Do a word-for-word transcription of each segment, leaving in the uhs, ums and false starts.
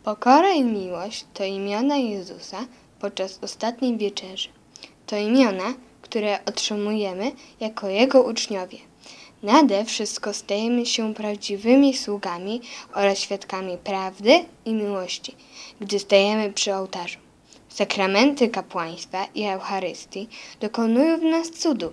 Pokora i miłość to imiona Jezusa podczas ostatniej wieczerzy. To imiona, które otrzymujemy jako Jego uczniowie. Nade wszystko stajemy się prawdziwymi sługami oraz świadkami prawdy i miłości, gdy stajemy przy ołtarzu. Sakramenty kapłaństwa i Eucharystii dokonują w nas cudu.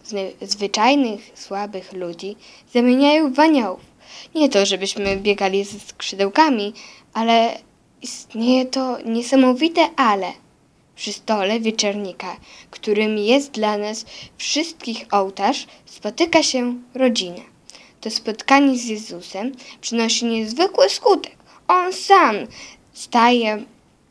Zwyczajnych, słabych ludzi zamieniają w aniołów. Nie to, żebyśmy biegali ze skrzydełkami, ale istnieje to niesamowite ale. Przy stole wieczernika, którym jest dla nas wszystkich ołtarz, spotyka się rodzina. To spotkanie z Jezusem przynosi niezwykły skutek. On sam staje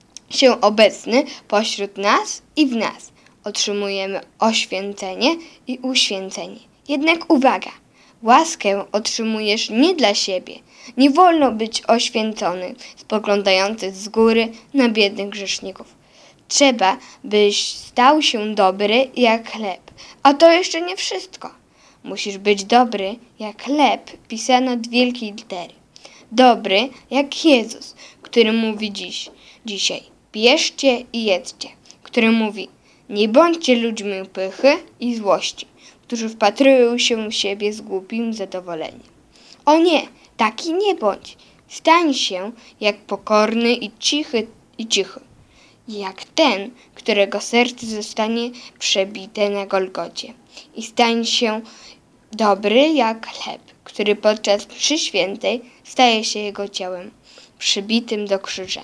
się obecny pośród nas i w nas. Otrzymujemy oświęcenie i uświęcenie. Jednak uwaga! Łaskę otrzymujesz nie dla siebie. Nie wolno być oświęcony, spoglądający z góry na biednych grzeszników. Trzeba, byś stał się dobry jak chleb. A to jeszcze nie wszystko. Musisz być dobry jak chleb, pisano od wielkiej litery. Dobry jak Jezus, który mówi dziś, dzisiaj, bierzcie i jedzcie. Który mówi, nie bądźcie ludźmi pychy i złości, którzy wpatrują się w siebie z głupim zadowoleniem. O nie, taki nie bądź. Stań się jak pokorny i cichy i cichy. Jak ten, którego serce zostanie przebite na Golgocie. I stań się dobry jak chleb, który podczas mszy świętej staje się jego ciałem, przybitym do krzyża.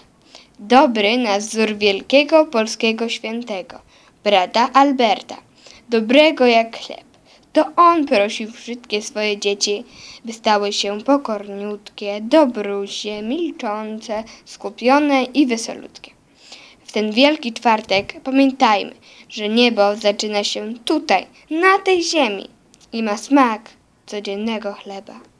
Dobry na wzór wielkiego polskiego świętego, brata Alberta, dobrego jak chleb. To on prosił wszystkie swoje dzieci, by stały się pokorniutkie, dobrusie, milczące, skupione i wesolutkie. W ten Wielki Czwartek pamiętajmy, że niebo zaczyna się tutaj, na tej ziemi i ma smak codziennego chleba.